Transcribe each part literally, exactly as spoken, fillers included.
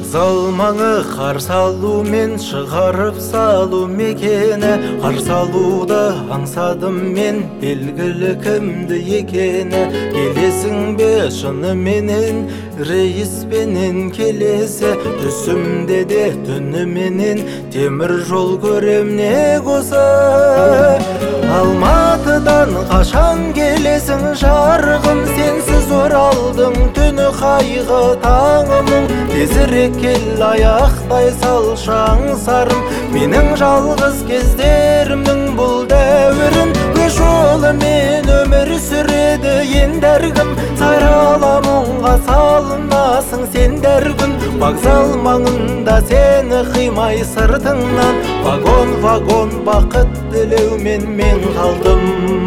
Вокзал маңы қарсы алу мен шығарып салу мекені. Қарсы алуды аңсадым мен, белгілі кімді екені. Келесің бе шыныменен, рейспенен келесі. Түсімде де түніменен, темір жол көрем не қоса. Алматыдан қашан келесің жарығым, сенсіз оралдың түні қайғы таңымың. Тезірек кел аяқтай салшаң сарым, менің жалғыз кездерімнің бұл дәуірін. Өз жолымен өмір сүреді ендәргім, сайрала мұңға салынасың сендер күн. Вокзал маңында сені қимай сыртыңнан, вагон-вагон бақыт тілеумен мен қалдым.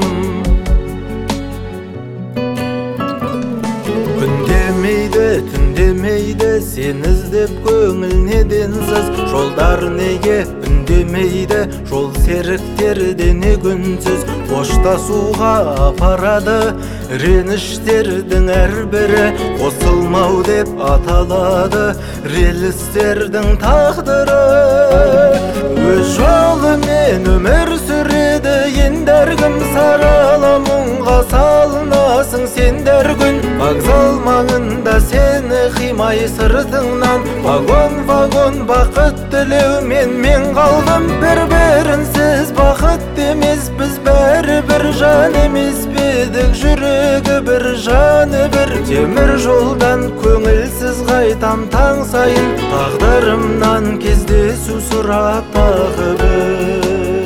Үндемейді, түндемейді, сен іздеп көңіл неденсіз. Жолдар неге үндемейді, жол серіктерде не күнсіз. Қоштасуға апарады реніштердің әрбірі, қосылмау деп аталады релістердің тағдыры. Өз жолымен өмір сүреді ендәргім, сарала мұңға салынасың сендер күн. Вокзал маңында сені қимай сыртыңнан, вагон-вагон бақыт тілеумен мен қалдым. Бір-бірінсіз бақыт емес, біз бәрі бір жан емес пе едік, жүрегі бір жаны бір. Темір жолдан көңілсіз қайтам таң сайын, тағдырымнан кездесу сұрап тағы бір.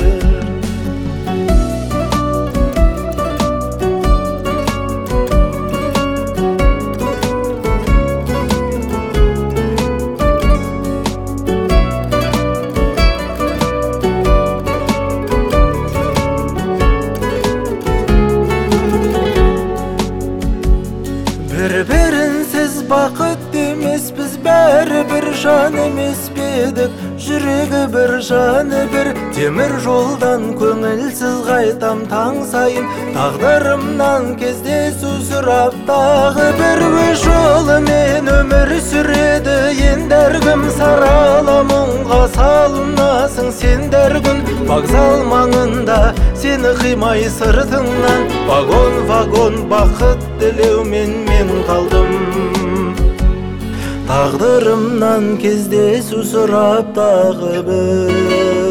Бір-бірінсіз бақыт емес, біз бәрі бір жан емес пе едік, жүрегі бір жаны бір. Темір жолдан көңілсіз қайтам таң сайын, тағдырымнан кездесу сұрап тағы бір. Өз жолымен өмір сүреді ендәргім, сарала мұңға салынасың сендер күн. Вокзал маңында сені қимай сыртыңнан, вагон-вагон бақыт тілеумен мен қалдым. Тағдырымнан кездесу сұрап тағы бір.